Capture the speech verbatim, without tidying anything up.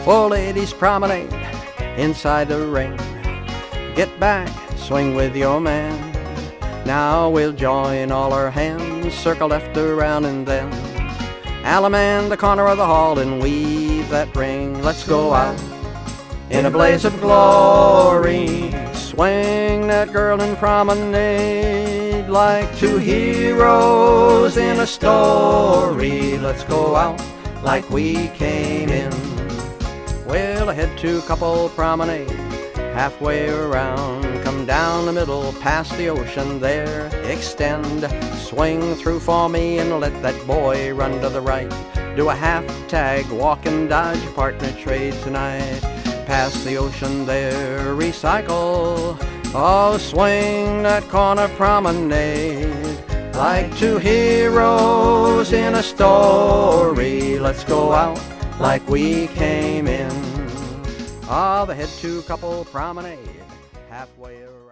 Four ladies promenade inside the ring. Get back, swing with your man. Now we'll join all our hands, circle left around and then Alaman the corner of the hall and weave that ring. Let's go out in a blaze of glory, swing that girl and promenade like two heroes in a story. Let's go out like we came in. Well, I head to couple promenade halfway around, come down the middle past the ocean there, extend, swing through for me and let that boy run to the right. Do a half tag, walk and dodge, partner trade tonight. Past the ocean there, recycle, oh swing that corner promenade like two heroes in a story. Let's go out like we came in. Ah, the head to couple promenade halfway around.